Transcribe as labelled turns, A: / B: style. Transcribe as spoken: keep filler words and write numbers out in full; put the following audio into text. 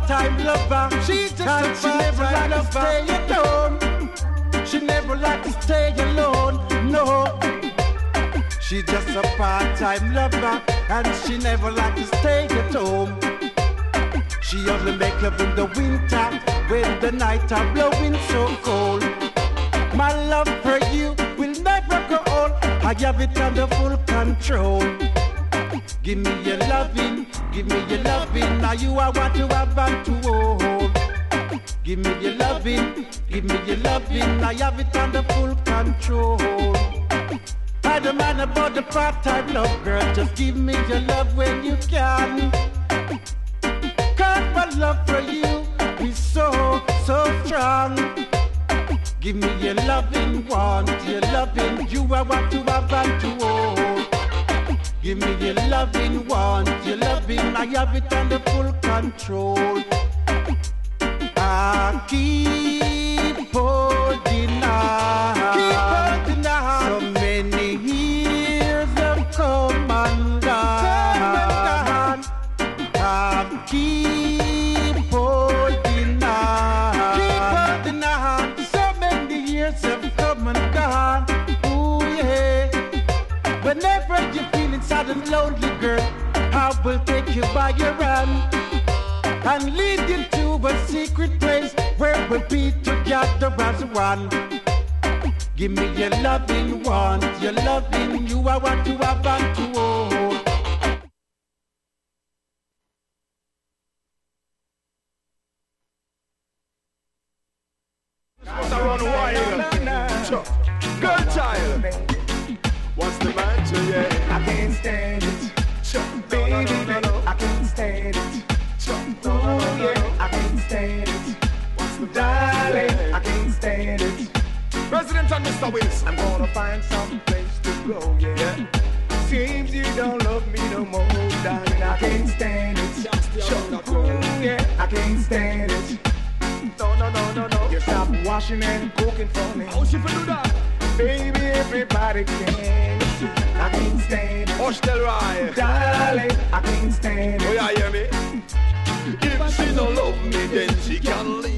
A: part-time lover. She's just and a she never like to stay at home. She never like to stay alone. No. She's just a part-time lover, and she never like to stay at home. She only make love in the winter when the nights are blowing so cold. My love for you will never go old. I have it under full control. Give me your loving, give me your loving. Now you I want to have and to hold. Give me your loving, give me your loving. I have it under full control. I don't mind about the part-time love, girl. Just give me your love when you can. Cause my love for you is so, so strong. Give me your loving, want your loving. You I want to have and to hold. Give me your loving, want your loving. I have it under full control. I keep holding on. Keep holding on. So many years have come and gone. I keep holding on. Keep holding on. So many years have come and gone. Ooh yeah. Whenever you're feeling sad and lonely, girl, I will take you by your hand and lead you to a secret place where we'll be together as one. Give me your loving, want your loving. You I want to have and to hold.
B: Around the wild, girl child. What's the matter, yeah?
C: I can't stand it. Baby, no, no, no, no. I can't stand it. Oh yeah, I can't stand it.
B: What's the
C: Darling, I can't stand it.
B: President and Mister Wilson.
C: I'm gonna find some place to go, yeah.
B: yeah.
C: Seems you don't love me no more, darling. I can't stand it. Oh yeah, I can't stand it.
B: No, no, no, no, no.
C: You stop washing and cooking for me.
B: How she for do that?
C: Baby, everybody can see. I can't stand it.
B: Hush tell right.
C: Darling, I can't stand it.
B: Oh yeah, hear me? If she don't love me, then she can leave.